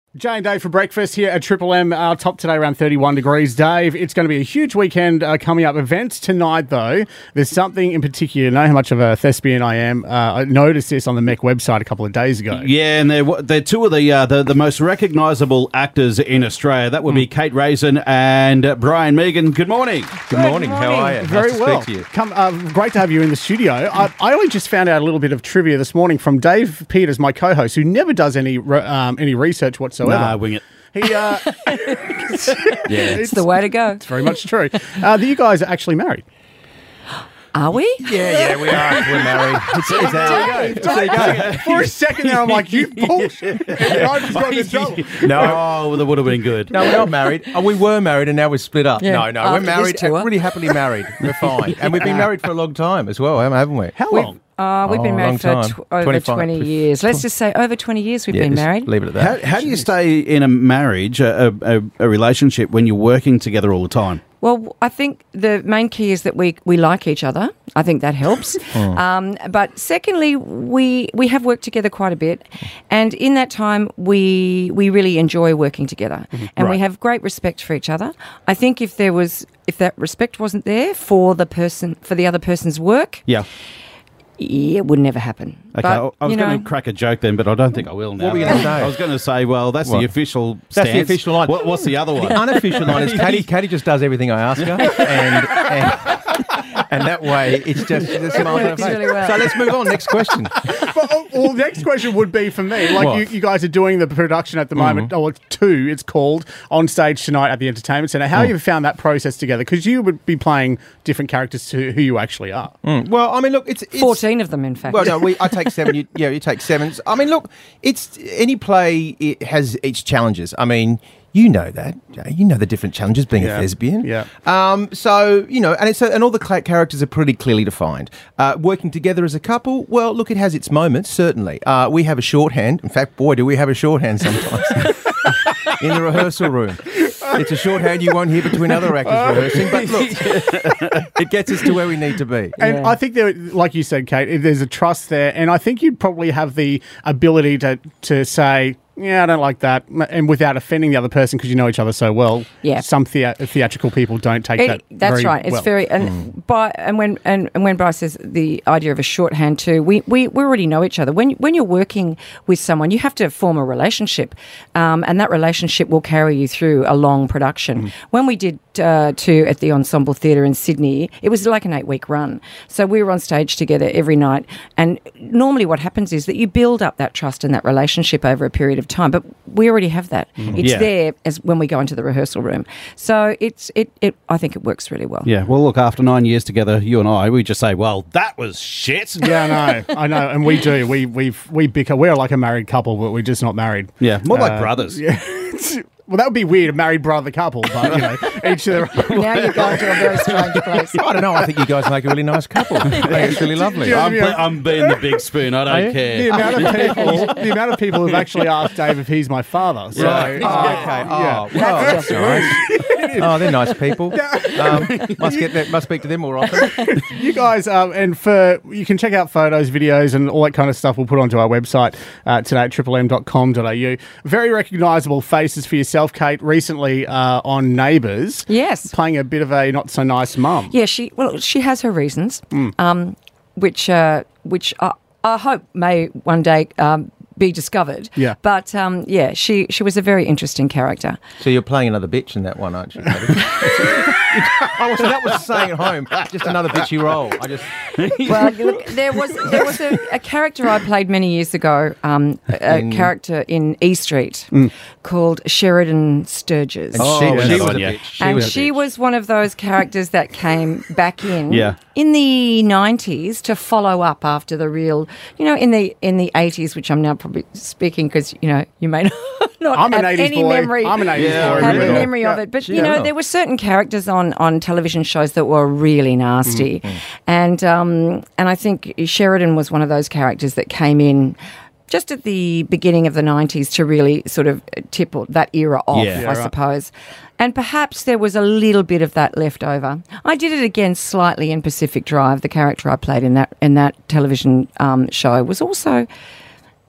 Jay and Dave for breakfast here at Triple M. Our top today around 31 degrees. Dave, it's going to be a huge weekend coming up. Events tonight, though. There's something in particular. You know how much of a thespian I am. I noticed this on the MEC website a couple of days ago. Yeah, and they're two of the most recognisable actors in Australia. That would be Kate Raisin and Brian Megan. Good morning. Good morning. How are you? Very nice well. To speak to you. Great to have you in the studio. I only just found out a little bit of trivia this morning from Dave Peters, my co-host, who never does any research whatsoever. Nah, wing it. It's the way to go. It's very much true. You guys are actually married. Are we? Yeah, we are. We're married. There you go. For a second there, I'm like, you bullshit. I just got in trouble. No, that would have been good. No, we're not married. We were married and now we're split up. Yeah. No, After we're this married. tour. Really happily married. We're fine. And we've been married for a long time as well, haven't we? How long? We've been a long married for time. over 25. 20 years. Let's just say over 20 years we've been just married. Leave it at that. How do you stay in a marriage, a relationship, when you're working together all the time? Well, I think the main key is that we like each other. I think that helps. But secondly, we have worked together quite a bit. And in that time, we really enjoy working together. And we have great respect for each other. I think if that respect wasn't there for the other person's work, Yeah. it would never happen. Okay, But, I was going to crack a joke then, but I don't think I will now. What were you going to say? I was going to say, well, that's What? the official That's stance. the official line. What's the other one? The unofficial line is Katie just does everything I ask her. And that way, it's just a smile on her works face. really well. So let's move on. Next question. Well, the next question would be for me. Like, What? you guys are doing the production at the moment. Oh, it's 2, it's called, on stage tonight at the Entertainment Centre. How have you found that process together? Because you would be playing different characters to who you actually are. Well, I mean, look, it's 14 of them, in fact. Well, no, I take 7. You take 7. I mean, look, it's any play. It has its challenges. I mean, you know that. You know the different challenges being a thespian. Yeah. So and all the characters are pretty clearly defined. Working together as a couple. Well, look, it has its moments. Certainly, we have a shorthand. In fact, boy, do we have a shorthand sometimes in the rehearsal room. It's a shorthand you won't hear between other actors rehearsing, but look, it gets us to where we need to be. And I think there, like you said, Kate, there's a trust there, and I think you'd probably have the ability to say, yeah, I don't like that, and without offending the other person because you know each other so well. Yeah. Some theatrical people don't take that. That's very right. It's well. very when Bryce says the idea of a shorthand too, we already know each other. When you're working with someone, you have to form a relationship, and that relationship will carry you through a long production. When we did 2 at the Ensemble Theatre in Sydney, it was like an 8-week run. So we were on stage together every night, and normally what happens is that you build up that trust and that relationship over a period of time, but we already have that. It's there as when we go into the rehearsal room. So I think it works really well. Yeah, well, look, after 9 years together, you and I, we just say, well, that was shit. Yeah, I know, and we do. We bicker. We're like a married couple, but we're just not married. Yeah, more like brothers. Yeah. Well, that would be weird, a married brother couple, but, you know, each of their own. Now you're going to a very strange place. I don't know. I think you guys make a really nice couple. I think it's really lovely. Yeah. I'm being the big spoon. I don't care. The amount of people who've actually asked Dave if he's my father. So, Right. Oh, okay. Yeah. Oh, well, that's nice. Oh, they're nice people. Must speak to them more often. You guys, you can check out photos, videos, and all that kind of stuff we'll put onto our website today at triplem.com.au. Very recognisable faces for yourself, Kate, recently on Neighbours. Yes. Playing a bit of a not-so-nice mum. Yeah, she has her reasons, which I hope may one day be discovered. Yeah. But she was a very interesting character. So you're playing another bitch in that one, aren't you? Oh, so that was saying at home, just another bitchy role. Well, look, there was a character I played many years ago, character in E Street called Sheridan Sturgis. And she was a bitch. She was one of those characters that came back in Yeah. in the 90s to follow up after the real, in the 80s, which I'm now probably speaking because, you may not I'm an have 80s any boy. memory. I'm an 80s boy. Have really. a memory of it. But, there were certain characters on television shows that were really nasty. And I think Sheridan was one of those characters that came in just at the beginning of the 90s to really sort of tip that era off, I suppose. And perhaps there was a little bit of that left over. I did it again slightly in Pacific Drive. The character I played in that television show was also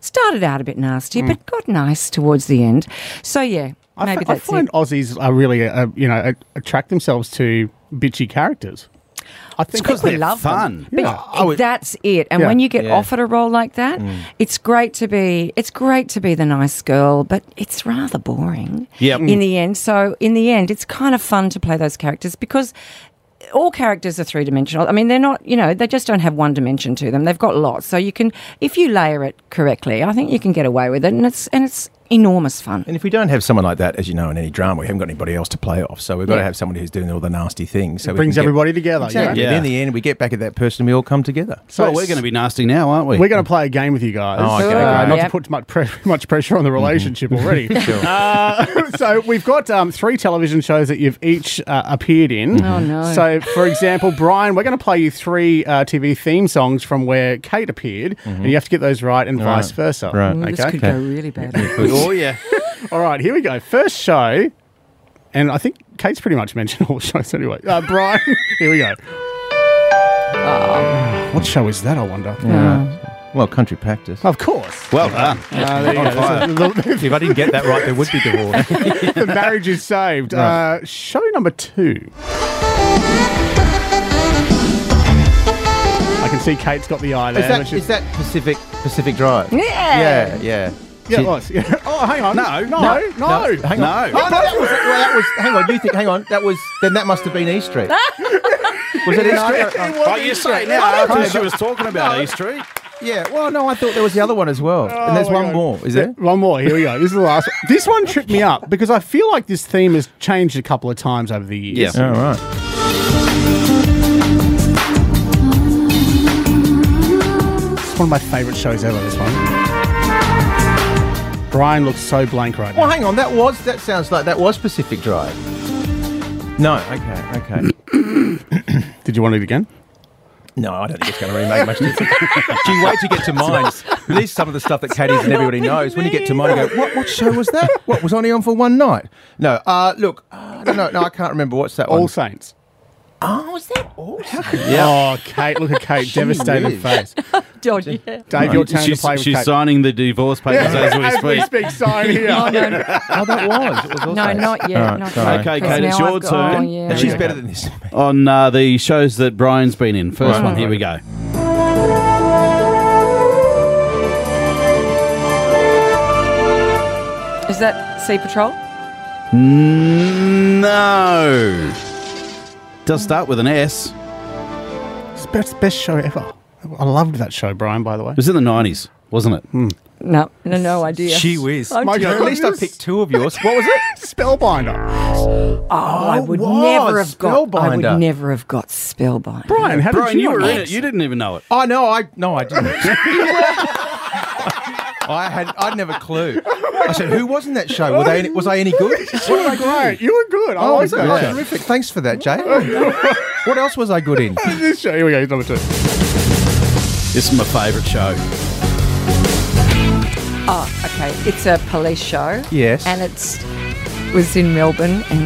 started out a bit nasty, but got nice towards the end. So yeah, maybe I that's find it. Aussies are really, attract themselves to bitchy characters. I think because we they're love them. fun. But that's it. And Yeah. when you get Yeah. offered a role like that, it's great to be the nice girl, but it's rather boring Yep. in the end. So in the end, it's kind of fun to play those characters because all characters are three-dimensional. I mean, they're not, they just don't have one dimension to them. They've got lots. So you can, if you layer it correctly, I think you can get away with it, and it's enormous fun. And if we don't have someone like that, as you know, in any drama, we haven't got anybody else to play off. So we've got to have somebody who's doing all the nasty things. So we brings can get- everybody together. Exactly. Yeah. And in the end, we get back at that person, we all come together. So Well, we're going to be nasty now, aren't we? We're going to play a game with you guys. Oh, okay, Not great. to Yep. put much pressure on the relationship already. So we've got 3 television shows that you've each appeared in. Oh, no. So, for example, Brian, we're going to play you 3 TV theme songs from where Kate appeared, and you have to get those right and vice versa. Right. Ooh, Okay. This could go really badly. Oh, yeah. All right, here we go. First show, and I think Kate's pretty much mentioned all the shows anyway. Brian, here we go. What show is that, I wonder? Well, country practice. Of course. Well done. There you go. If I didn't get that right, there would be divorce. The marriage is saved. Right. Show number 2. I can see Kate's got the eye there. but she's- Is that Pacific Drive? Yeah. Yeah. yeah, it was. Yeah. Oh, hang on. No. Hang on. No. Oh, no, that was. Hang on. You think? Hang on. That must have been E Street. Was it E Street? Oh, you say now after she was talking about E Street. Yeah. Well, no, I thought there was the other one as well. And there's my one God. more. Is there? One more. Here we go. This is the last one. This one tripped me up because I feel like this theme has changed a couple of times over the years. Yeah. All right. It's one of my favourite shows ever, this one. Brian looks so blank right now. Well, hang on. That sounds like that was Pacific Drive. No. Okay. Did you want it again? No, I don't think it's going to really make much difference. Gee, wait to get to mine. This is some of the stuff that Katie's and everybody knows. When you get to mine, you go, what show was that? What, was only on for one night? No, look, I don't know. No, I can't remember. What's that All one? Saints. Oh, was that all? Oh, Kate, look at Kate, devastated whiz. face. Dodgy. Yeah. Dave, your turn to She's, play with she's Kate. signing the divorce papers as we speak. sign here. Oh, no, Oh, that was. It was all no, Saints. not yet. All right, not sorry. yet. Okay, 'Cause Kate, it's now your I've got- turn. Oh, yeah. She's better than this. On the shows that Brian's been in. First Right. one, here we go. Is that Sea Patrol? No. Does start with an S. It's the best show ever. I loved that show, Brian, by the way. It was in the 90s, wasn't it? No idea. Gee whiz. I'm My terrible. God. At least I picked 2 of yours. What was it? Spellbinder. I would was never have got. I Spellbinder. would never have got Spellbinder. Brian, how Brian, did you you were know in that? it. You didn't even know it. Oh, no, I didn't. I'd never clue. I said, who was in that show? Was I any good? You were great. You were good. I Oh, like is that that. terrific? Thanks for that, Jay. What else was I good in? This show. Here we go. Number 2. This is my favourite show. Oh, okay. It's a police show. Yes. And was in Melbourne and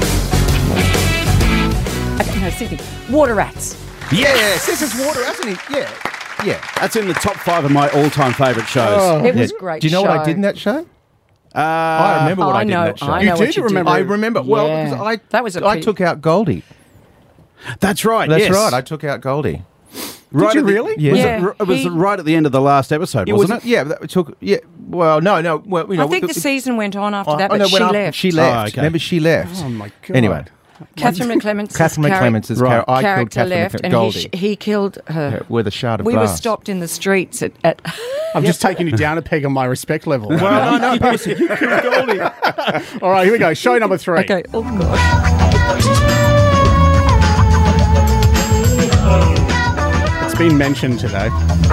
okay, no, Sydney. Water Rats. Yes, this is water, hasn't it? Yeah. That's in the top 5 of my all-time favourite shows. It was great. Do you know what I show. did in that show? I remember what I did in that show. I You know did what you remember- I did. remember. Well, Yeah. because That was a I pretty- took out Goldie. That's right, That's yes. right. I took out Goldie. Right you at the- really? Yeah. Was Yeah. it was He- right at the end of the last episode, wasn't it? Yeah, that took. Yeah. Well, no. Well, you know, I think the season went on after that, oh, but no, she when left. She left. Oh, okay. Remember, she left. Oh, my God. Anyway, Catherine McClements. Catherine McClements is Right. I killed character Catherine left, and Goldie he killed her. with a shard of We glass. were stopped in the streets at I'm just taking you down a peg on my respect level. Well, no, people said you killed Goldie. All right, here we go. Show number 3. Okay. Oh God. It's been mentioned today.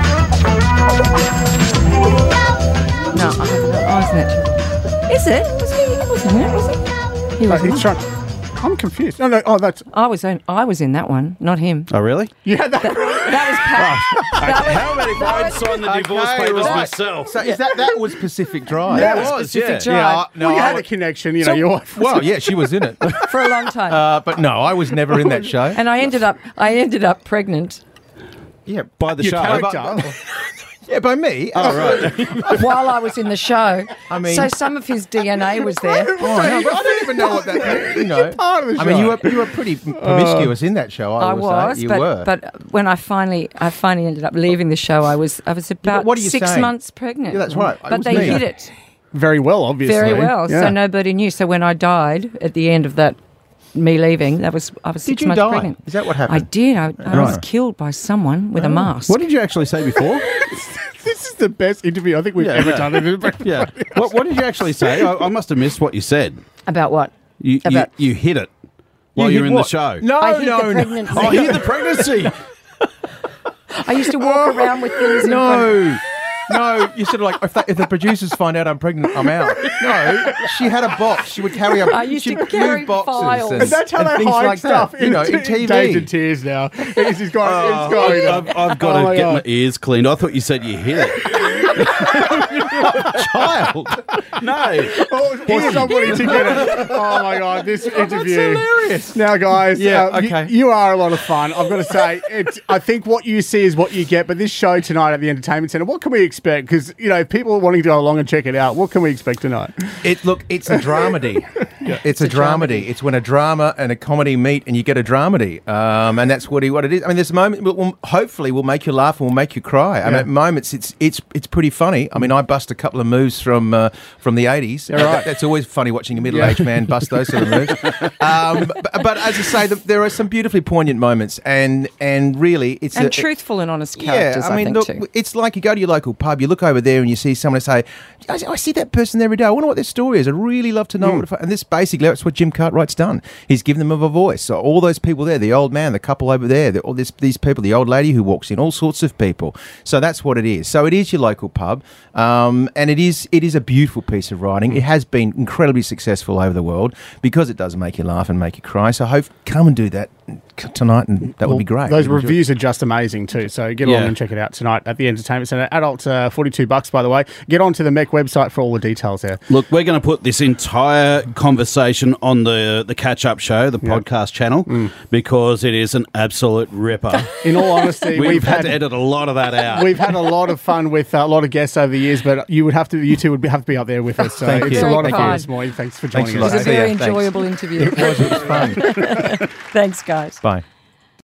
No, I haven't. Oh, isn't it? Is it? Was he? Wasn't it? Was he? He No, was. he's trying. I'm confused. No. Oh, that's. I was in that one, not him. Oh, really? Yeah, that. That was Pat. How about if I'd signed the divorce Okay, papers right. myself? So is that was Pacific Drive? Yeah, it was, Pacific yeah. Drive. No, Well, you had I- a connection, you know. Your wife. Well, yeah, she was in it, For a long time. but no, I was never in that show. And I ended up pregnant. Yeah, By the Your show. character. Yeah, by me. Oh, right. while I was in the show. I mean- so some of his DNA was there. Oh, no, but I don't even know what that means. You know, part of the I mean, show. you were pretty promiscuous in that show. I I will was, say. You but were. but when I finally ended up leaving the show, I was about what are you 6 saying? months pregnant. Yeah, that's right. It But was they me. hid it Very well, obviously. very well, Yeah. so nobody knew. So when I died at the end of that, me leaving, I was 6 Did you months die? pregnant. Is that what I happened? did. I was Right. killed by someone with a mask. What did you actually say before? This is the best interview I think we've ever done. Yeah. What did you actually say? I must have missed what you said. About what? You About- you hit it while You you're hit in what? the show. No, I hid no, the no. pregnancy. Oh, hit the pregnancy. I used to walk around with things in front. No, you sort of like, if the producers find out I'm pregnant, I'm out. No, she had a box. She would carry I used to she'd carry move boxes files. And that's how and they things hide like stuff. that, you know, in Dave's in TV. tears now. He's got, it's going on. I've got Oh to my get God. my ears cleaned. I thought you said you hit it. Child. No. Oh, here's somebody to get it. Oh my God, this interview. hilarious. Now, guys, Yeah, you- okay. you are a lot of fun. I've got to say, I think what you see is what you get. But this show tonight at the Entertainment Centre, what can we expect? Because, you know, if people are wanting to go along and check it out, what can we expect tonight? It's a dramedy. It's a dramedy. It's when a drama and a comedy meet and you get a dramedy. And that's what it is. I mean, there's a moment, hopefully will make you laugh and will make you cry. I mean, Yeah. at moments, it's pretty funny. I mean, I bust a couple of moves from the 80s. Yeah, right. That's always funny watching a middle-aged man bust those sort of moves. But as I say, there are some beautifully poignant moments. And really, it's And truthful and honest yeah, characters, I mean, think, look, too. it's like you go to your local pub, you look over there and you see someone say, I see that person every day. I wonder what their story is. I'd really love to know. And this basically, that's what Jim Cartwright's done. He's given them a voice. So all those people there, the old man, the couple over there, all these people, the old lady who walks in, all sorts of people. So that's what it is. So it is your local pub. And it is a beautiful piece of writing. It has been incredibly successful over the world because it does make you laugh and make you cry. So come and do that tonight, and that would be great. Those We'd enjoy it. reviews are just amazing too. So get along Yeah. and check it out tonight at the Entertainment Centre. Adult $42, by the way. Get onto the MEC website for all the details there. Look, we're going to put this entire conversation on the catch-up show, the podcast channel, because it is an absolute ripper. In all honesty, We've had to edit a lot of that out. We've had a lot of fun with a lot of guests over the years, but you two would have to be up there with us. So Thank it's you. a lot of Very fun kind. this morning. Thanks for Thanks joining a us. lot. It was a very Thanks. enjoyable interview. It was fun. Thanks, guys. Bye.